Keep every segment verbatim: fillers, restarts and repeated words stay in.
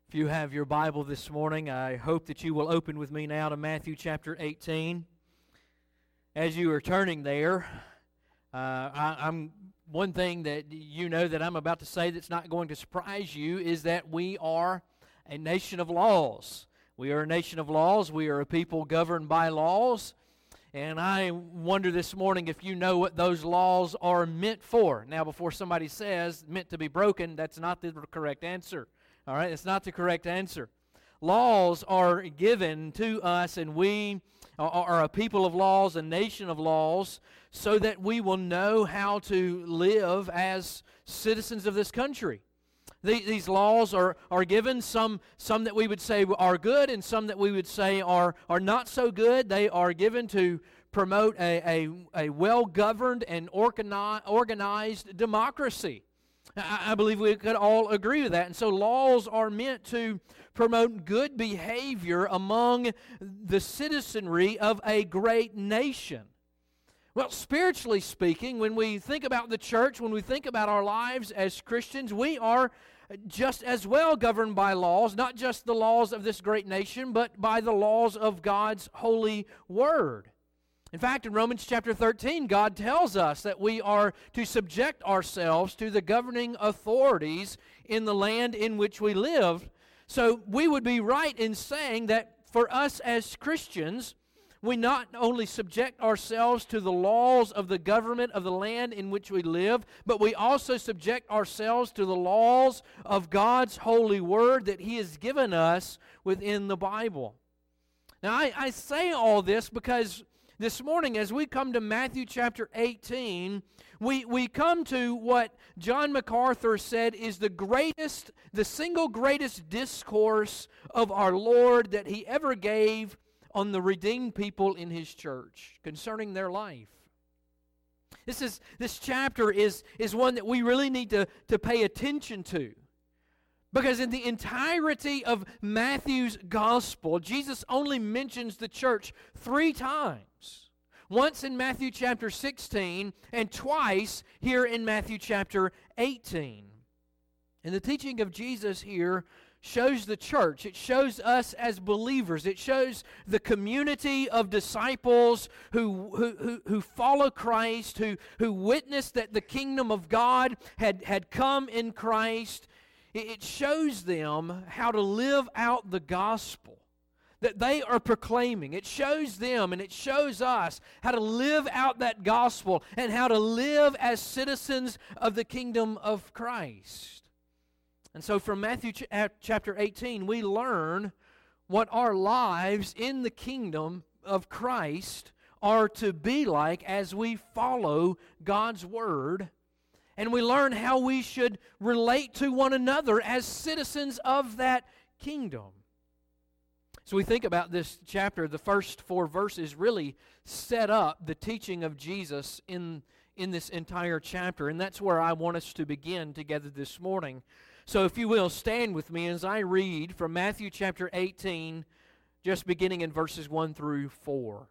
If you have your Bible this morning, I hope that you will open with me now to Matthew chapter eighteen. As you are turning there, uh, I, I'm one thing that you know that I'm about to say that's not going to surprise you is that we are a nation of laws. We are a nation of laws. We are a people governed by laws. And I wonder this morning if you know what those laws are meant for. Now, before somebody says meant to be broken, that's not the correct answer. All right, it's not the correct answer. Laws are given to us, and we are a people of laws, a nation of laws, so that we will know how to live as citizens of this country. These laws are, are given, some some that we would say are good and some that we would say are, are not so good. They are given to promote a, a, a well-governed and organi- organized democracy. I, I believe we could all agree with that. And so laws are meant to promote good behavior among the citizenry of a great nation. Well, spiritually speaking, when we think about the church, when we think about our lives as Christians, we are just as well governed by laws, not just the laws of this great nation, but by the laws of God's holy word. In fact, in Romans chapter thirteen, God tells us that we are to subject ourselves to the governing authorities in the land in which we live. So we would be right in saying that for us as Christians, we not only subject ourselves to the laws of the government of the land in which we live, but we also subject ourselves to the laws of God's holy word that He has given us within the Bible. Now, I, I say all this because this morning, as we come to Matthew chapter eighteen, we, we come to what John MacArthur said is the greatest, the single greatest discourse of our Lord that He ever gave on the redeemed people in His church concerning their life. This is this chapter is, is one that we really need to, to pay attention to. Because in the entirety of Matthew's gospel, Jesus only mentions the church three times. Once in Matthew chapter sixteen and twice here in Matthew chapter eighteen. And the teaching of Jesus here shows the church. It shows us as believers. It shows the community of disciples who, who, who, who follow Christ, who, who witness that the kingdom of God had, had come in Christ. It shows them how to live out the gospel that they are proclaiming. It shows them and it shows us how to live out that gospel and how to live as citizens of the kingdom of Christ. And so from Matthew chapter eighteen, we learn what our lives in the kingdom of Christ are to be like as we follow God's word. And we learn how we should relate to one another as citizens of that kingdom. So we think about this chapter, the first four verses really set up the teaching of Jesus in, in this entire chapter. And that's where I want us to begin together this morning. So if you will, stand with me as I read from Matthew chapter eighteen, just beginning in verses one through four.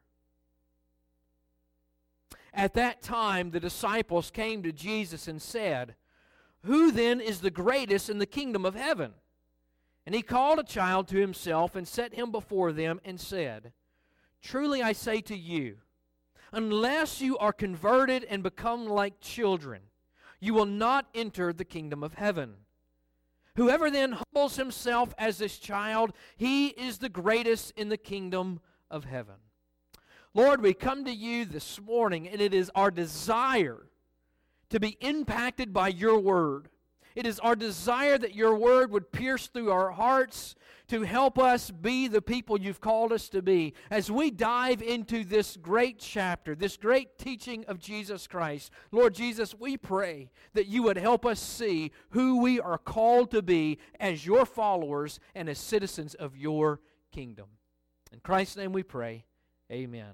At that time, the disciples came to Jesus and said, "Who then is the greatest in the kingdom of heaven?" And He called a child to Himself and set him before them and said, "Truly I say to you, unless you are converted and become like children, you will not enter the kingdom of heaven. Whoever then humbles himself as this child, he is the greatest in the kingdom of heaven." Lord, we come to You this morning, and it is our desire to be impacted by Your word. It is our desire that Your word would pierce through our hearts to help us be the people You've called us to be. As we dive into this great chapter, this great teaching of Jesus Christ, Lord Jesus, we pray that You would help us see who we are called to be as Your followers and as citizens of Your kingdom. In Christ's name we pray, amen.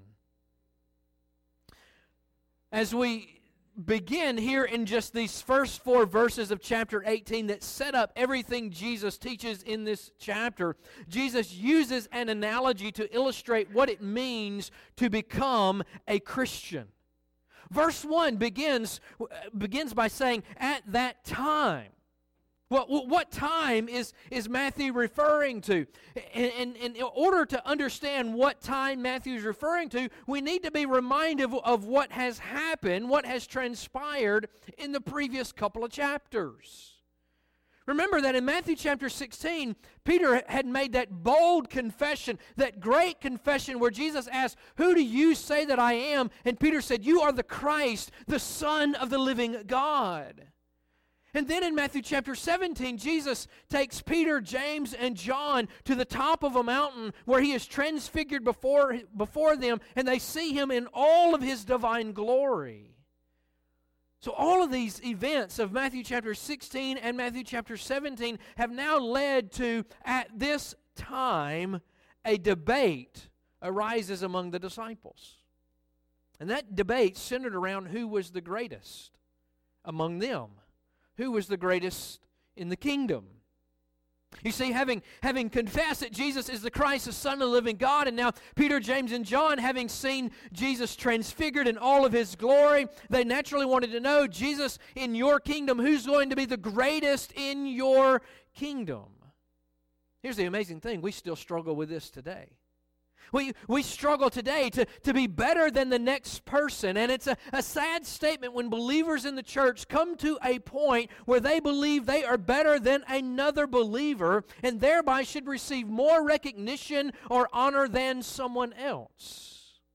As we begin here in just these first four verses of chapter eighteen that set up everything Jesus teaches in this chapter, Jesus uses an analogy to illustrate what it means to become a Christian. Verse one begins, begins by saying, "At that time." What, what time is, is Matthew referring to? And, and, and in order to understand what time Matthew is referring to, we need to be reminded of, of what has happened, what has transpired in the previous couple of chapters. Remember that in Matthew chapter sixteen, Peter had made that bold confession, that great confession where Jesus asked, "Who do you say that I am?" And Peter said, "You are the Christ, the Son of the living God." And then in Matthew chapter seventeen, Jesus takes Peter, James, and John to the top of a mountain where he is transfigured before, before them, and they see him in all of his divine glory. So all of these events of Matthew chapter sixteen and Matthew chapter seventeen have now led to, at this time, a debate arises among the disciples. And that debate centered around who was the greatest among them. Who was the greatest in the kingdom? You see, having, having confessed that Jesus is the Christ, the Son of the living God, and now Peter, James, and John, having seen Jesus transfigured in all of his glory, they naturally wanted to know, Jesus, in your kingdom, who's going to be the greatest in your kingdom? Here's the amazing thing. We still struggle with this today. We, we struggle today to, to be better than the next person. And it's a, a sad statement when believers in the church come to a point where they believe they are better than another believer and thereby should receive more recognition or honor than someone else.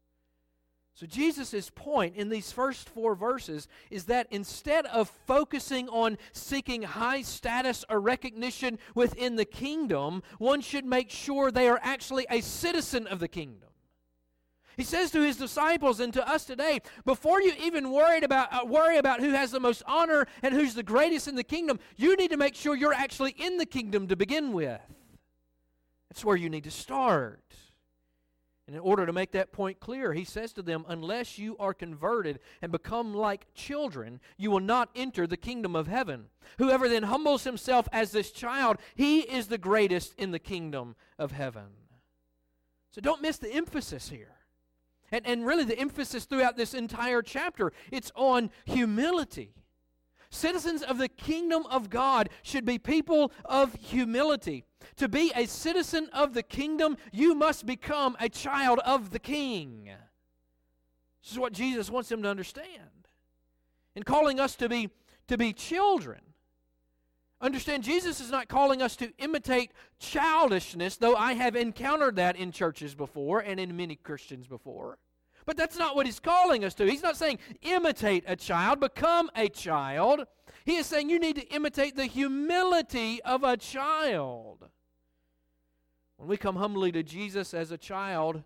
So Jesus' point in these first four verses is that instead of focusing on seeking high status or recognition within the kingdom, one should make sure they are actually a citizen of the kingdom. He says to his disciples and to us today, before you even worried about, uh, worry about who has the most honor and who's the greatest in the kingdom, you need to make sure you're actually in the kingdom to begin with. That's where you need to start. And in order to make that point clear, he says to them, unless you are converted and become like children, you will not enter the kingdom of heaven. Whoever then humbles himself as this child, he is the greatest in the kingdom of heaven. So don't miss the emphasis here. And, and really the emphasis throughout this entire chapter, it's on humility. Citizens of the kingdom of God should be people of humility. To be a citizen of the kingdom, you must become a child of the king. This is what Jesus wants them to understand. In calling us to be, to be children, understand Jesus is not calling us to imitate childishness, though I have encountered that in churches before and in many Christians before. But that's not what he's calling us to. He's not saying imitate a child, become a child. He is saying you need to imitate the humility of a child. When we come humbly to Jesus as a child,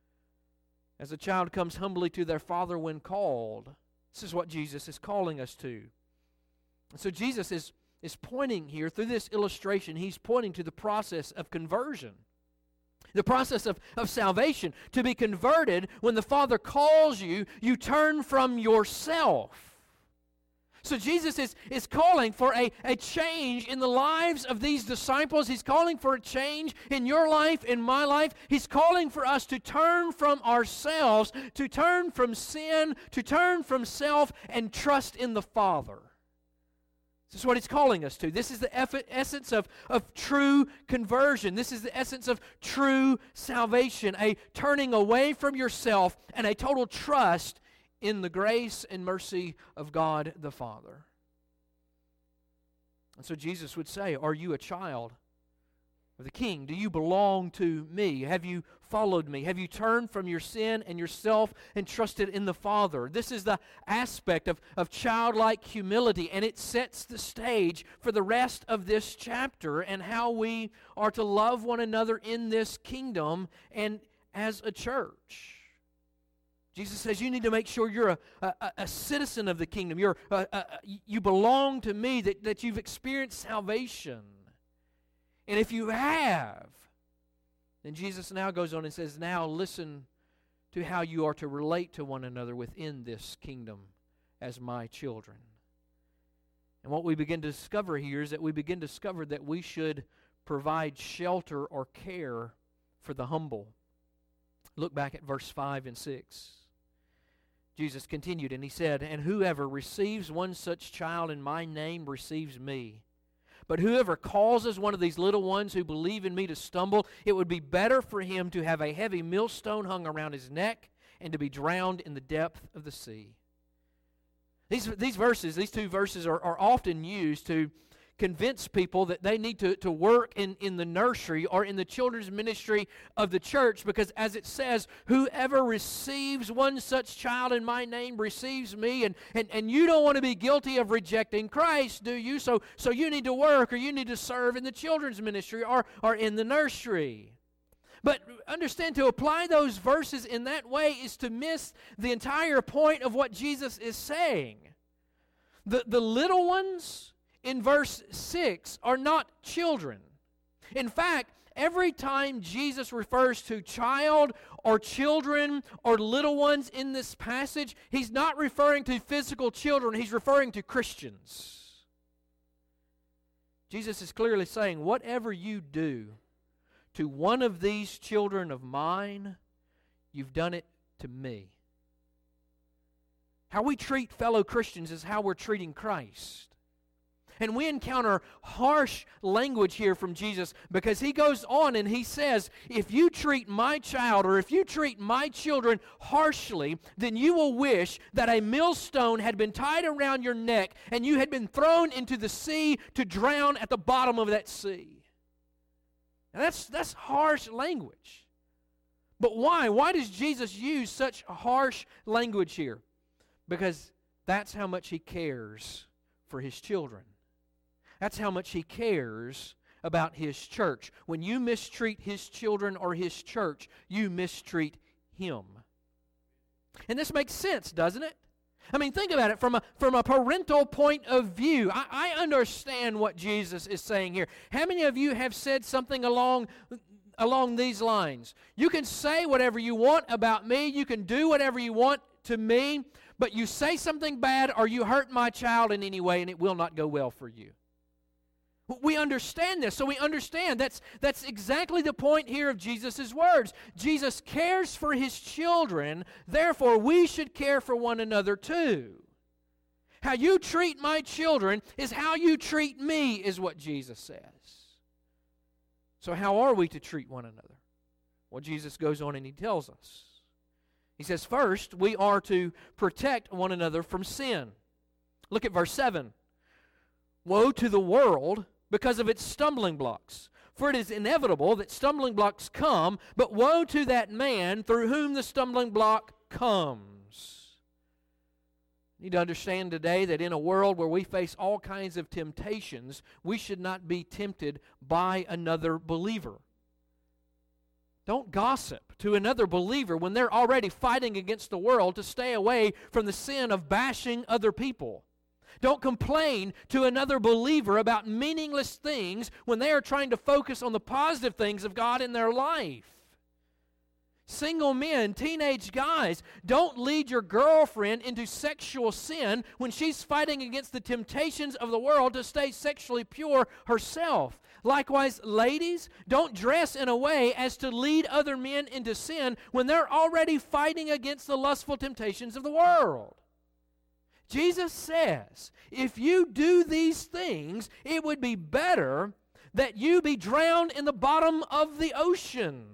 as a child comes humbly to their father when called, this is what Jesus is calling us to. And so Jesus is, is pointing here, through this illustration, he's pointing to the process of conversion. The process of, of salvation. To be converted, when the Father calls you, you turn from yourself. So Jesus is, is calling for a, a change in the lives of these disciples. He's calling for a change in your life, in my life. He's calling for us to turn from ourselves, to turn from sin, to turn from self, and trust in the Father. This is what he's calling us to. This is the essence of, of true conversion. This is the essence of true salvation, a turning away from yourself and a total trust in the grace and mercy of God the Father. And so Jesus would say, are you a child of the King? Do you belong to me? Have you followed me? Have you turned from your sin and yourself and trusted in the Father? This is the aspect of, of childlike humility, and it sets the stage for the rest of this chapter and how we are to love one another in this kingdom and as a church. Jesus says you need to make sure you're a, a, a citizen of the kingdom. You're a, a, you belong to me, that, that you've experienced salvation. And if you have, then Jesus now goes on and says, now listen to how you are to relate to one another within this kingdom as my children. And what we begin to discover here is that we begin to discover that we should provide shelter or care for the humble. Look back at verse five and six. Jesus continued, and he said, and whoever receives one such child in my name receives me. But whoever causes one of these little ones who believe in me to stumble, it would be better for him to have a heavy millstone hung around his neck and to be drowned in the depth of the sea. These, these verses, these two verses are, are often used to convince people that they need to, to work in, in the nursery or in the children's ministry of the church, because as it says, whoever receives one such child in my name receives me, and, and, and you don't want to be guilty of rejecting Christ, do you? So, so you need to work, or you need to serve in the children's ministry or, or in the nursery. But understand, to apply those verses in that way is to miss the entire point of what Jesus is saying. The, the little ones in verse six are not children. In fact, every time Jesus refers to child or children or little ones in this passage, he's not referring to physical children, he's referring to Christians. Jesus is clearly saying, whatever you do to one of these children of mine, you've done it to me. How we treat fellow Christians is how we're treating Christ. And we encounter harsh language here from Jesus, because he goes on and he says, if you treat my child or if you treat my children harshly, then you will wish that a millstone had been tied around your neck and you had been thrown into the sea to drown at the bottom of that sea. Now that's, that's harsh language. But why? Why does Jesus use such harsh language here? Because that's how much he cares for his children. That's how much he cares about his church. When you mistreat his children or his church, you mistreat him. And this makes sense, doesn't it? I mean, think about it from a, from a parental point of view. I, I understand what Jesus is saying here. How many of you have said something along, along these lines? You can say whatever you want about me. You can do whatever you want to me. But you say something bad or you hurt my child in any way, and it will not go well for you. We understand this, so we understand that's, that's exactly the point here of Jesus' words. Jesus cares for his children, therefore we should care for one another too. How you treat my children is how you treat me, is what Jesus says. So how are we to treat one another? Well, Jesus goes on and he tells us. He says, first, we are to protect one another from sin. Look at verse seven. Woe to the world because of its stumbling blocks. For it is inevitable that stumbling blocks come, but woe to that man through whom the stumbling block comes. You need to understand today that in a world where we face all kinds of temptations, we should not be tempted by another believer. Don't gossip to another believer when they're already fighting against the world to stay away from the sin of bashing other people. Don't complain to another believer about meaningless things when they are trying to focus on the positive things of God in their life. Single men, teenage guys, don't lead your girlfriend into sexual sin when she's fighting against the temptations of the world to stay sexually pure herself. Likewise, ladies, don't dress in a way as to lead other men into sin when they're already fighting against the lustful temptations of the world. Jesus says, if you do these things, it would be better that you be drowned in the bottom of the ocean.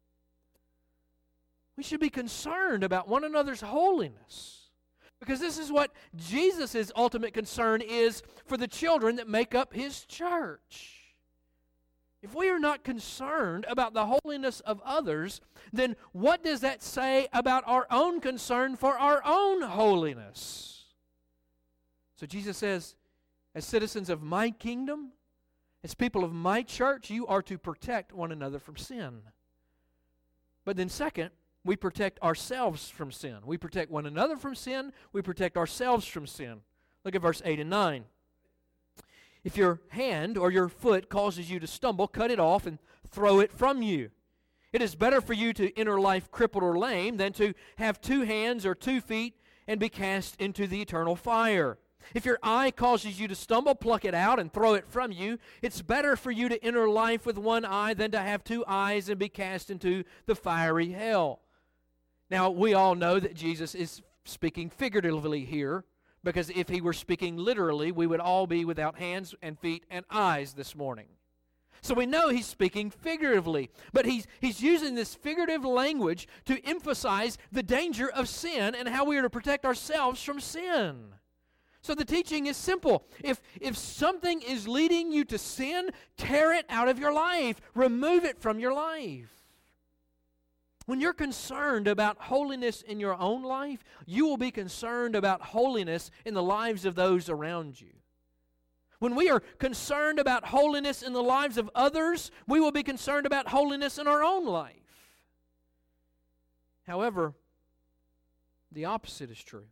We should be concerned about one another's holiness, because this is what Jesus' ultimate concern is for the children that make up his church. If we are not concerned about the holiness of others, then what does that say about our own concern for our own holiness? So Jesus says, as citizens of my kingdom, as people of my church, you are to protect one another from sin. But then second, we protect ourselves from sin. We protect one another from sin. We protect ourselves from sin. Look at verse eight and nine. If your hand or your foot causes you to stumble, cut it off and throw it from you. It is better for you to enter life crippled or lame than to have two hands or two feet and be cast into the eternal fire. If your eye causes you to stumble, pluck it out and throw it from you. It's better for you to enter life with one eye than to have two eyes and be cast into the fiery hell. Now, we all know that Jesus is speaking figuratively here, Because if he were speaking literally, we would all be without hands and feet and eyes this morning. So we know he's speaking figuratively, but he's, he's using this figurative language to emphasize the danger of sin and how we are to protect ourselves from sin. So the teaching is simple. If, if something is leading you to sin, tear it out of your life. Remove it from your life. When you're concerned about holiness in your own life, you will be concerned about holiness in the lives of those around you. When we are concerned about holiness in the lives of others, we will be concerned about holiness in our own life. However, the opposite is true.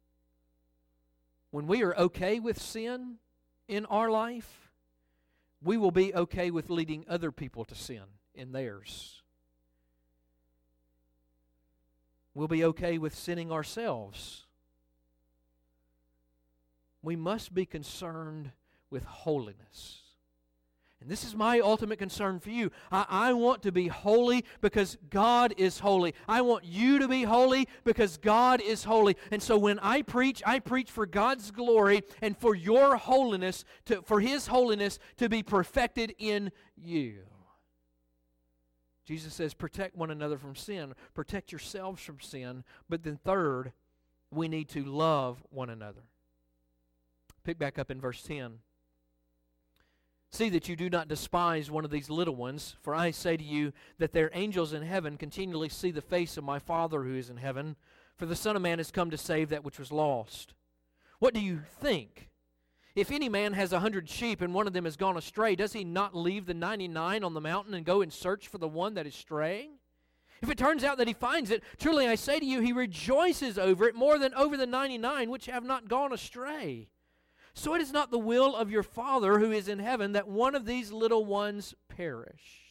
When we are okay with sin in our life, we will be okay with leading other people to sin in theirs. We'll be okay with sinning ourselves. We must be concerned with holiness. And this is my ultimate concern for you. I, I want to be holy because God is holy. I want you to be holy because God is holy. And so when I preach, I preach for God's glory and for your holiness, to, for His holiness to be perfected in you. Jesus says, protect one another from sin. Protect yourselves from sin. But then third, we need to love one another. Pick back up in verse ten. See that you do not despise one of these little ones, for I say to you that their angels in heaven continually see the face of my Father who is in heaven, for the Son of Man has come to save that which was lost. What do you think? If any man has a hundred sheep and one of them has gone astray, does he not leave the ninety-nine on the mountain and go and search for the one that is straying? If it turns out that he finds it, truly I say to you, he rejoices over it more than over the ninety-nine which have not gone astray. So it is not the will of your Father who is in heaven that one of these little ones perish.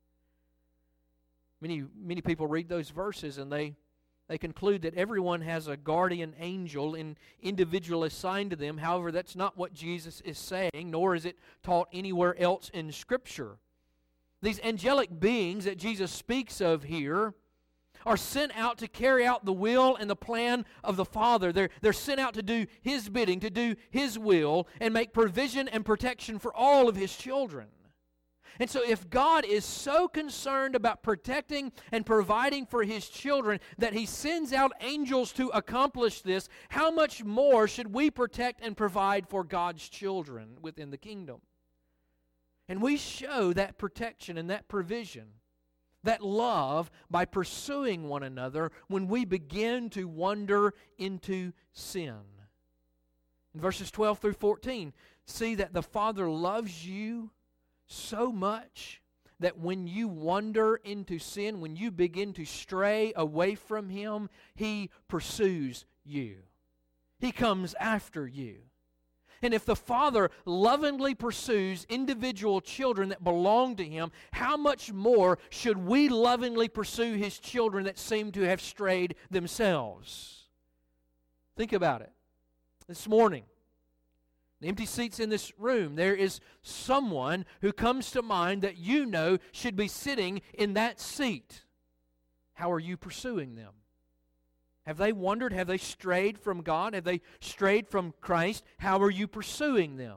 Many, many people read those verses and they, they conclude that everyone has a guardian angel, an individual assigned to them. However, that's not what Jesus is saying, nor is it taught anywhere else in Scripture. These angelic beings that Jesus speaks of here are sent out to carry out the will and the plan of the Father. They're, they're sent out to do His bidding, to do His will, and make provision and protection for all of His children. And so if God is so concerned about protecting and providing for His children that He sends out angels to accomplish this, how much more should we protect and provide for God's children within the kingdom? And we show that protection and that provision, that love, by pursuing one another when we begin to wander into sin. In verses twelve through fourteen, see that the Father loves you so much that when you wander into sin, when you begin to stray away from Him, He pursues you. He comes after you. And if the Father lovingly pursues individual children that belong to Him, how much more should we lovingly pursue His children that seem to have strayed themselves? Think about it. This morning, the empty seats in this room, there is someone who comes to mind that you know should be sitting in that seat. How are you pursuing them? Have they wandered? Have they strayed from God? Have they strayed from Christ? How are you pursuing them?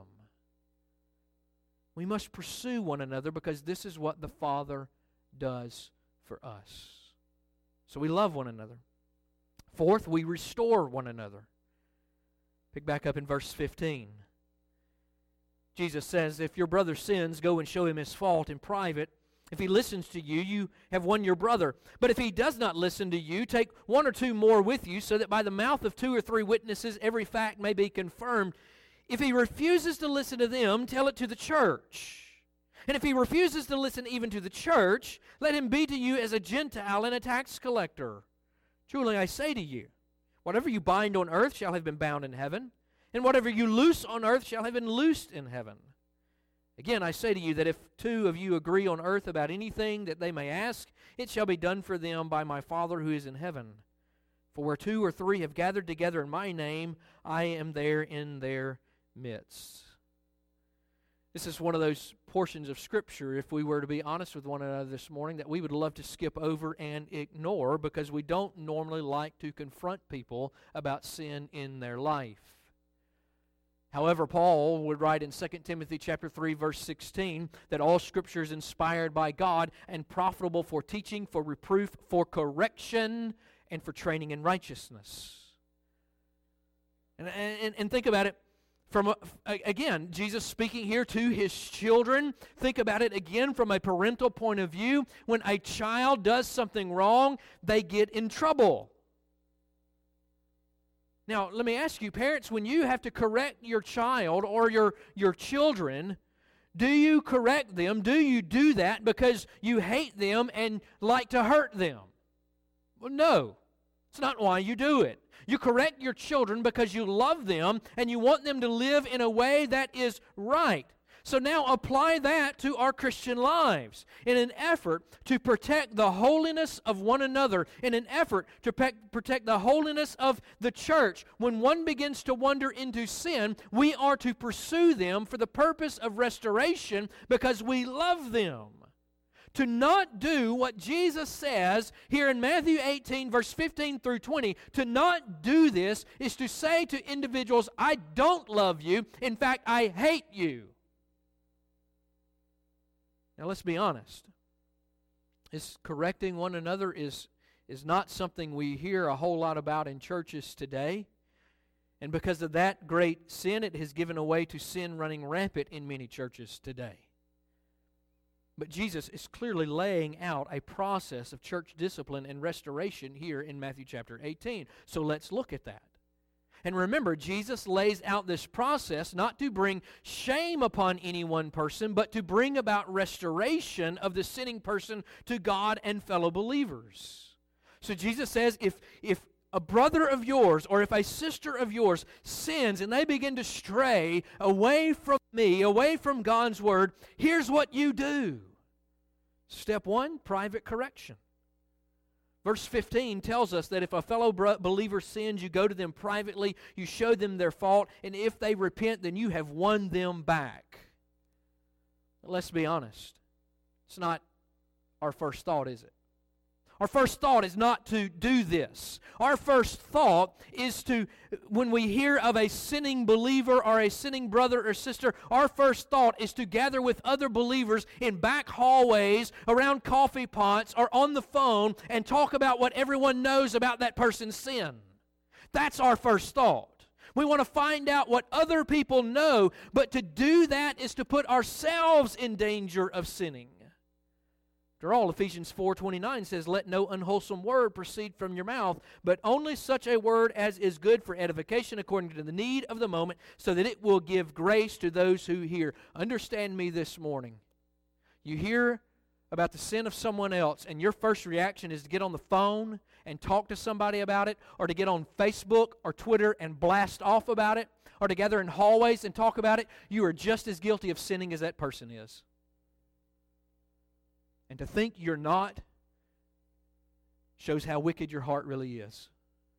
We must pursue one another because this is what the Father does for us. So we love one another. Fourth, we restore one another. Pick back up in verse fifteen. Jesus says, if your brother sins, go and show him his fault in private. If he listens to you, you have won your brother. But if he does not listen to you, take one or two more with you, so that by the mouth of two or three witnesses every fact may be confirmed. If he refuses to listen to them, tell it to the church. And if he refuses to listen even to the church, let him be to you as a Gentile and a tax collector. Truly I say to you, whatever you bind on earth shall have been bound in heaven, and whatever you loose on earth shall have been loosed in heaven. Again, I say to you that if two of you agree on earth about anything that they may ask, it shall be done for them by my Father who is in heaven. For where two or three have gathered together in my name, I am there in their midst. This is one of those portions of Scripture, if we were to be honest with one another this morning, that we would love to skip over and ignore because we don't normally like to confront people about sin in their life. However, Paul would write in Second Timothy chapter three, verse sixteen, that all Scripture is inspired by God and profitable for teaching, for reproof, for correction, and for training in righteousness. And, and, and think about it. From a, again, Jesus speaking here to His children. Think about it again from a parental point of view. When a child does something wrong, they get in trouble. Now, let me ask you, parents, when you have to correct your child or your, your children, do you correct them? Do you do that because you hate them and like to hurt them? Well, no. It's not why you do it. You correct your children because you love them and you want them to live in a way that is right. So now apply that to our Christian lives in an effort to protect the holiness of one another, in an effort to pe- protect the holiness of the church. When one begins to wander into sin, we are to pursue them for the purpose of restoration because we love them. To not do what Jesus says here in Matthew eighteen, verse fifteen through twenty, to not do this is to say to individuals, I don't love you. In fact, I hate you. Now, let's be honest. This correcting one another is, is not something we hear a whole lot about in churches today. And because of that great sin, it has given way to sin running rampant in many churches today. But Jesus is clearly laying out a process of church discipline and restoration here in Matthew chapter eighteen. So let's look at that. And remember, Jesus lays out this process not to bring shame upon any one person, but to bring about restoration of the sinning person to God and fellow believers. So Jesus says, if, if a brother of yours or if a sister of yours sins and they begin to stray away from me, away from God's Word, here's what you do. Step one, private correction. Verse fifteen tells us that if a fellow believer sins, you go to them privately, you show them their fault, and if they repent, then you have won them back. But let's be honest. It's not our first thought, is it? Our first thought is not to do this. Our first thought is to, when we hear of a sinning believer or a sinning brother or sister, our first thought is to gather with other believers in back hallways, around coffee pots, or on the phone and talk about what everyone knows about that person's sin. That's our first thought. We want to find out what other people know, but to do that is to put ourselves in danger of sinning. After all, Ephesians four twenty-nine says, let no unwholesome word proceed from your mouth, but only such a word as is good for edification according to the need of the moment, so that it will give grace to those who hear. Understand me this morning. You hear about the sin of someone else, and your first reaction is to get on the phone and talk to somebody about it, or to get on Facebook or Twitter and blast off about it, or to gather in hallways and talk about it. You are just as guilty of sinning as that person is. And to think you're not shows how wicked your heart really is.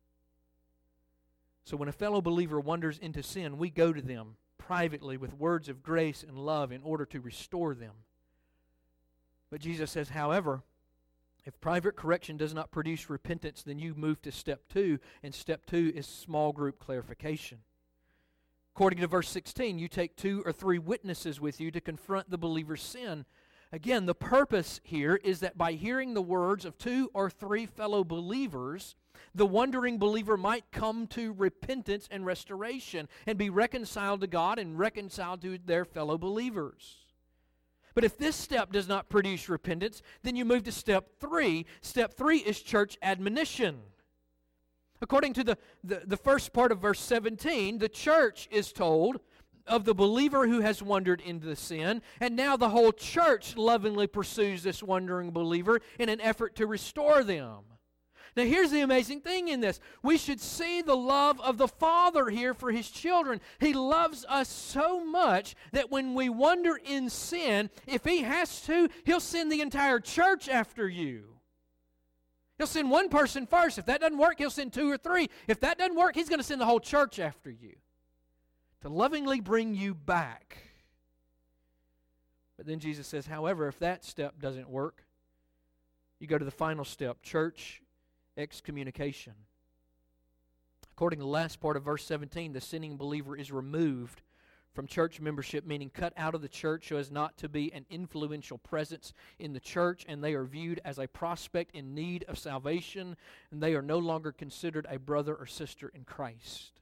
So when a fellow believer wanders into sin, we go to them privately with words of grace and love in order to restore them. But Jesus says, however, if private correction does not produce repentance, then you move to step two, and step two is small group clarification. According to verse sixteen, you take two or three witnesses with you to confront the believer's sin. Again, the purpose here is that by hearing the words of two or three fellow believers, the wandering believer might come to repentance and restoration and be reconciled to God and reconciled to their fellow believers. But if this step does not produce repentance, then you move to step three. Step three is church admonition. According to the, the, the first part of verse seventeen, the church is told of the believer who has wandered into sin, and now the whole church lovingly pursues this wandering believer in an effort to restore them. Now here's the amazing thing in this. We should see the love of the Father here for His children. He loves us so much that when we wander in sin, if He has to, He'll send the entire church after you. He'll send one person first. If that doesn't work, He'll send two or three. If that doesn't work, He's going to send the whole church after you to lovingly bring you back. But then Jesus says, however, if that step doesn't work, you go to the final step, church excommunication. According to the last part of verse seventeen, the sinning believer is removed from church membership, meaning cut out of the church so as not to be an influential presence in the church, and they are viewed as a prospect in need of salvation, and they are no longer considered a brother or sister in Christ.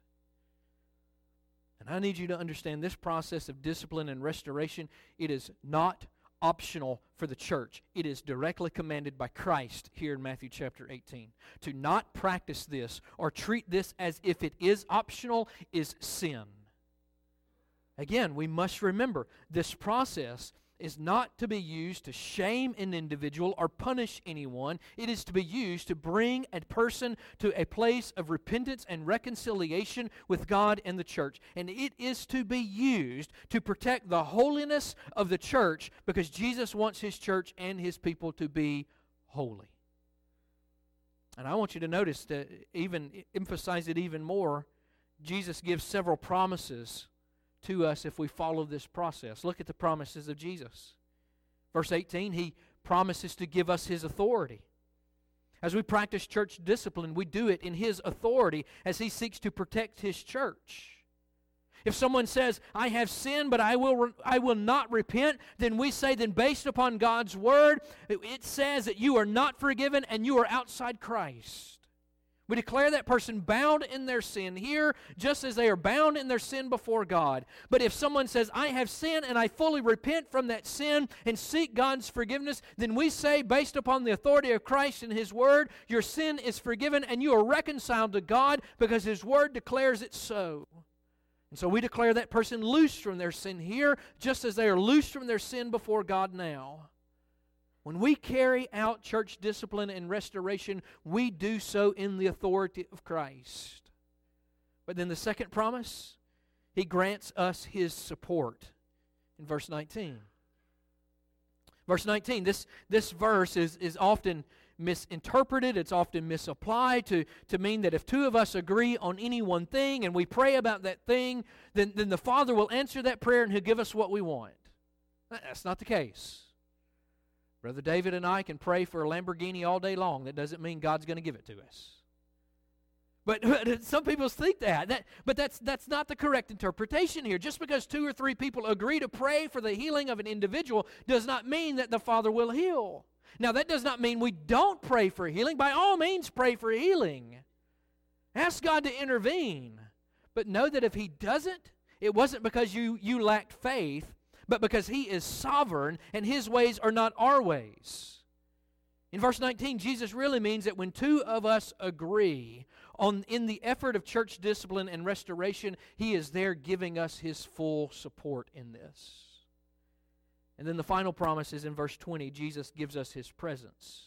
And I need you to understand this process of discipline and restoration, it is not optional for the church. It is directly commanded by Christ here in Matthew chapter eighteen. To not practice this or treat this as if it is optional is sin. Again, we must remember this process is not to be used to shame an individual or punish anyone. It is to be used to bring a person to a place of repentance and reconciliation with God and the church. And it is to be used to protect the holiness of the church, because Jesus wants His church and His people to be holy. And I want you to notice, to even emphasize it even more, Jesus gives several promises to us if we follow this process. Look at the promises of Jesus. Verse eighteen, He promises to give us His authority. As we practice church discipline, we do it in His authority as He seeks to protect His church. If someone says, I have sinned, but I will re- I will not repent, then we say, then based upon God's Word, it, it says that you are not forgiven and you are outside Christ. We declare that person bound in their sin here, just as they are bound in their sin before God. But if someone says, I have sinned and I fully repent from that sin and seek God's forgiveness, then we say, based upon the authority of Christ and His Word, your sin is forgiven and you are reconciled to God because His Word declares it so. And so we declare that person loose from their sin here, just as they are loose from their sin before God now. When we carry out church discipline and restoration, we do so in the authority of Christ. But then the second promise, He grants us His support in verse nineteen. Verse nineteen, this, this verse is, is often misinterpreted, it's often misapplied to, to mean that if two of us agree on any one thing and we pray about that thing, then, then the Father will answer that prayer and He'll give us what we want. That's not the case. Brother David and I can pray for a Lamborghini all day long. That doesn't mean God's going to give it to us. But, but some people think that. that but that's, that's not the correct interpretation here. Just because two or three people agree to pray for the healing of an individual does not mean that the Father will heal. Now, that does not mean we don't pray for healing. By all means, pray for healing. Ask God to intervene. But know that if He doesn't, it wasn't because you, you lacked faith, but because He is sovereign and His ways are not our ways. In verse nineteen, Jesus really means that when two of us agree on in the effort of church discipline and restoration, He is there giving us His full support in this. And then the final promise is in verse twenty, Jesus gives us His presence.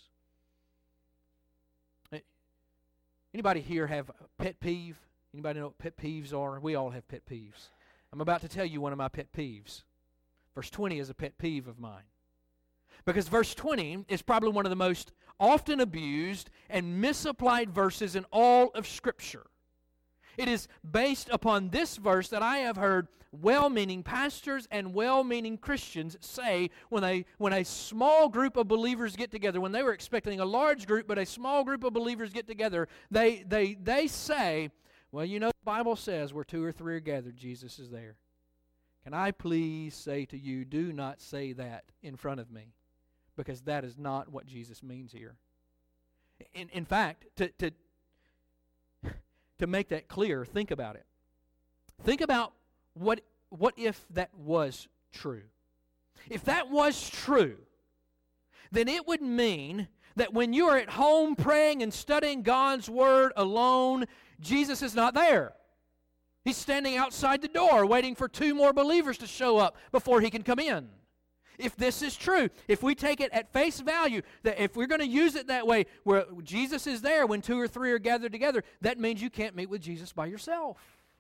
Anybody here have a pet peeve? Anybody know what pet peeves are? We all have pet peeves. I'm about to tell you one of my pet peeves. Verse twenty is a pet peeve of mine. Because verse twenty is probably one of the most often abused and misapplied verses in all of Scripture. It is based upon this verse that I have heard well-meaning pastors and well-meaning Christians say when a, when a small group of believers get together, when they were expecting a large group, but a small group of believers get together, they, they, they say, well, you know, the Bible says where two or three are gathered, Jesus is there. Can I please say to you, do not say that in front of me, because that is not what Jesus means here. In, in fact, to, to, to make that clear, think about it. Think about what, what if that was true. If that was true, then it would mean that when you are at home praying and studying God's Word alone, Jesus is not there. He's standing outside the door waiting for two more believers to show up before He can come in. If this is true, if we take it at face value, that if we're going to use it that way, where Jesus is there when two or three are gathered together, that means you can't meet with Jesus by yourself.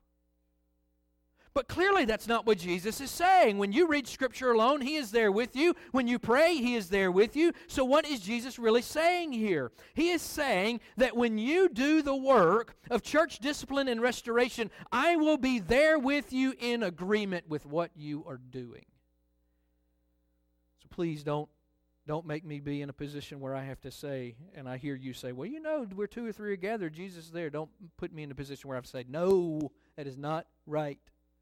But clearly that's not what Jesus is saying. When you read Scripture alone, He is there with you. When you pray, He is there with you. So what is Jesus really saying here? He is saying that when you do the work of church discipline and restoration, I will be there with you in agreement with what you are doing. So please don't Don't make me be in a position where I have to say, and I hear you say, well, you know, where two or three are gathered, Jesus is there. Don't put me in a position where I have to say, no, that is not right.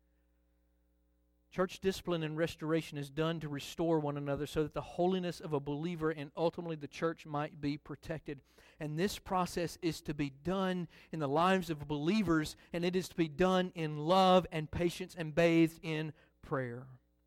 Church discipline and restoration is done to restore one another so that the holiness of a believer and ultimately the church might be protected. And this process is to be done in the lives of believers, and it is to be done in love and patience and bathed in prayer.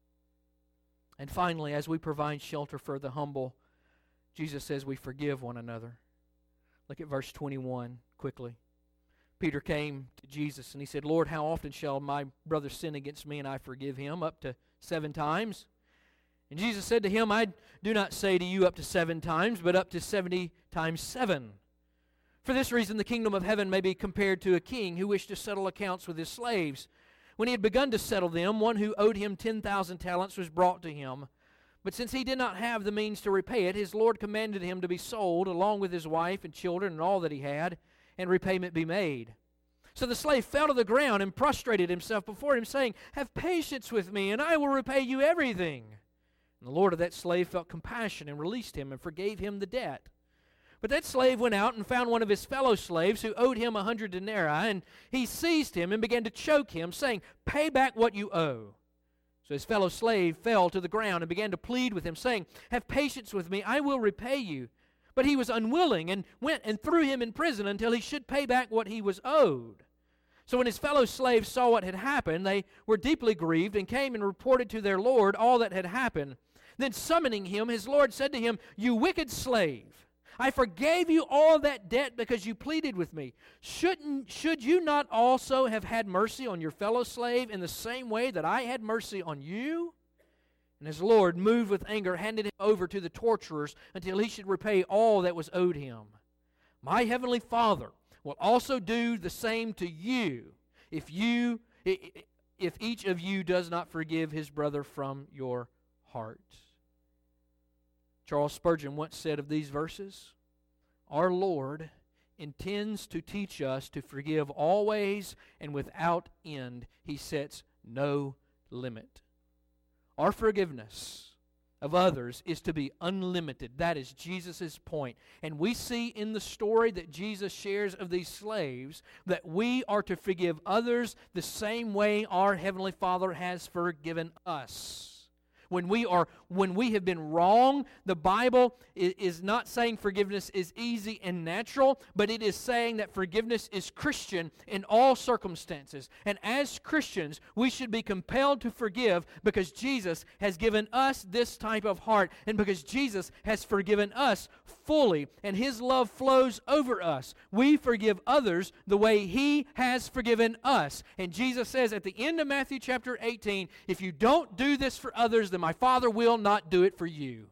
And finally, as we provide shelter for the humble, Jesus says we forgive one another. Look at verse twenty-one quickly. Peter came to Jesus and he said, Lord, how often shall my brother sin against me and I forgive him? Up to seven times. And Jesus said to him, I do not say to you up to seven times, but up to seventy times seven. For this reason the kingdom of heaven may be compared to a king who wished to settle accounts with his slaves. When he had begun to settle them, one who owed him ten thousand talents was brought to him. But since he did not have the means to repay it, his Lord commanded him to be sold, along with his wife and children and all that he had, and repayment be made. So the slave fell to the ground and prostrated himself before him, saying, Have patience with me, and I will repay you everything. And the Lord of that slave felt compassion and released him and forgave him the debt. But that slave went out and found one of his fellow slaves who owed him a hundred denarii, and he seized him and began to choke him, saying, Pay back what you owe. So his fellow slave fell to the ground and began to plead with him, saying, Have patience with me, I will repay you. But he was unwilling and went and threw him in prison until he should pay back what he was owed. So when his fellow slaves saw what had happened, they were deeply grieved and came and reported to their Lord all that had happened. Then summoning him, his Lord said to him, You wicked slave, I forgave you all that debt because you pleaded with me. Shouldn't, should you not also have had mercy on your fellow slave in the same way that I had mercy on you? And his Lord, moved with anger, handed him over to the torturers until he should repay all that was owed him. My heavenly Father will also do the same to you if you, if each of you does not forgive his brother from your heart. Charles Spurgeon once said of these verses, Our Lord intends to teach us to forgive always and without end. He sets no limit. Our forgiveness of others is to be unlimited. That is Jesus' point. And we see in the story that Jesus shares of these slaves that we are to forgive others the same way our Heavenly Father has forgiven us. When we are, when we have been wrong, the Bible is, is not saying forgiveness is easy and natural, but it is saying that forgiveness is Christian in all circumstances. And as Christians, we should be compelled to forgive because Jesus has given us this type of heart and because Jesus has forgiven us fully and His love flows over us. We forgive others the way He has forgiven us. And Jesus says at the end of Matthew chapter eighteen, if you don't do this for others, then my Father will not do it for you.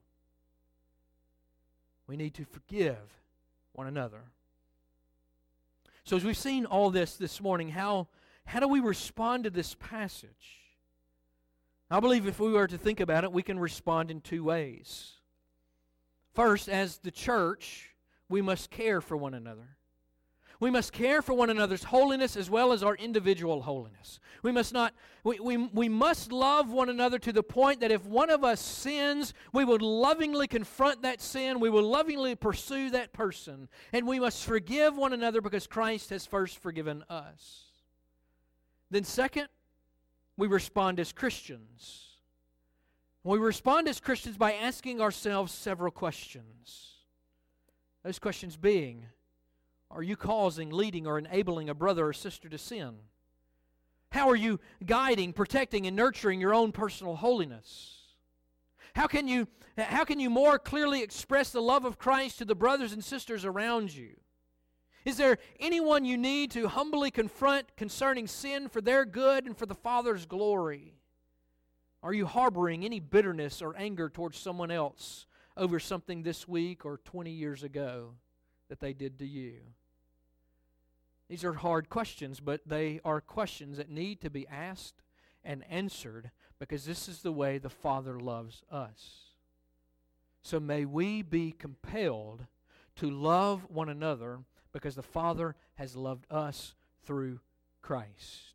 We need to forgive one another. So as we've seen all this this morning, how, how do we respond to this passage? I believe if we were to think about it, we can respond in two ways. First, as the church, we must care for one another. We must care for one another's holiness as well as our individual holiness. We must not, we, we, we must love one another to the point that if one of us sins, we will lovingly confront that sin, we will lovingly pursue that person, and we must forgive one another because Christ has first forgiven us. Then second, we respond as Christians. We respond as Christians by asking ourselves several questions. Those questions being, are you causing, leading, or enabling a brother or sister to sin? How are you guiding, protecting, and nurturing your own personal holiness? How can you, how can you more clearly express the love of Christ to the brothers and sisters around you? Is there anyone you need to humbly confront concerning sin for their good and for the Father's glory? Are you harboring any bitterness or anger towards someone else over something this week or twenty years ago that they did to you? These are hard questions, but they are questions that need to be asked and answered because this is the way the Father loves us. So may we be compelled to love one another because the Father has loved us through Christ.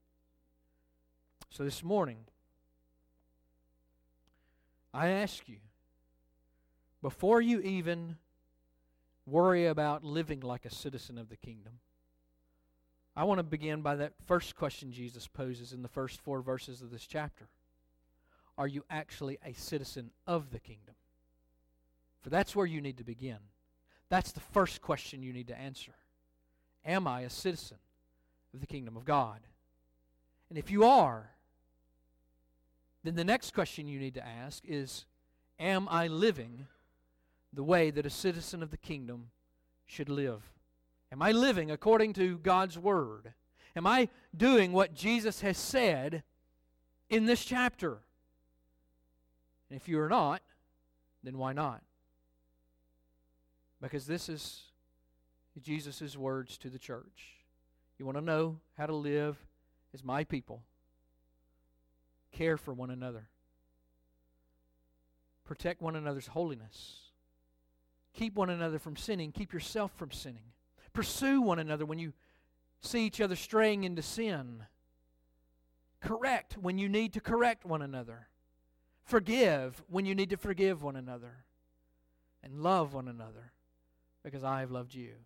So this morning, I ask you, before you even worry about living like a citizen of the kingdom, I want to begin by that first question Jesus poses in the first four verses of this chapter. Are you actually a citizen of the kingdom? For that's where you need to begin. That's the first question you need to answer. Am I a citizen of the kingdom of God? And if you are, then the next question you need to ask is, am I living the way that a citizen of the kingdom should live? Am I living according to God's Word? Am I doing what Jesus has said in this chapter? And if you are not, then why not? Because this is Jesus' words to the church. You want to know how to live as my people? Care for one another. Protect one another's holiness. Keep one another from sinning. Keep yourself from sinning. Pursue one another when you see each other straying into sin. Correct when you need to correct one another. Forgive when you need to forgive one another. And love one another because I have loved you.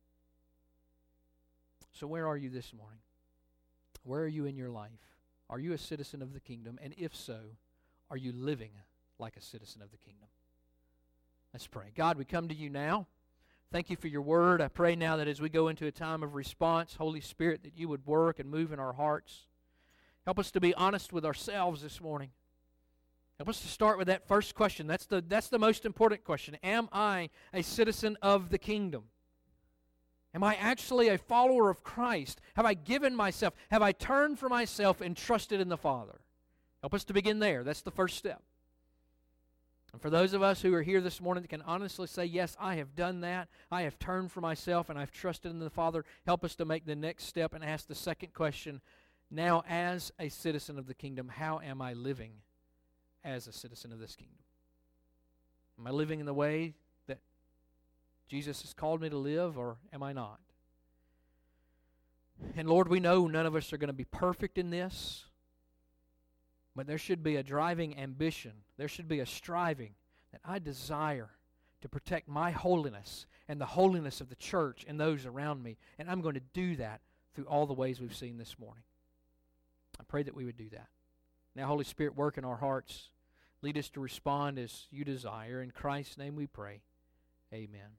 So where are you this morning? Where are you in your life? Are you a citizen of the kingdom? And if so, are you living like a citizen of the kingdom? Let's pray. God, we come to you now. Thank you for your word. I pray now that as we go into a time of response, Holy Spirit, that you would work and move in our hearts. Help us to be honest with ourselves this morning. Help us to start with that first question. That's the, that's the most important question. Am I a citizen of the kingdom? Am I actually a follower of Christ? Have I given myself? Have I turned from myself and trusted in the Father? Help us to begin there. That's the first step. And for those of us who are here this morning that can honestly say, yes, I have done that. I have turned from myself and I've trusted in the Father. Help us to make the next step and ask the second question. Now, as a citizen of the kingdom, how am I living as a citizen of this kingdom? Am I living in the way that Jesus has called me to live, or am I not? And Lord, we know none of us are going to be perfect in this. But there should be a driving ambition. There should be a striving that I desire to protect my holiness and the holiness of the church and those around me. And I'm going to do that through all the ways we've seen this morning. I pray that we would do that. Now, Holy Spirit, work in our hearts. Lead us to respond as you desire. In Christ's name we pray. Amen.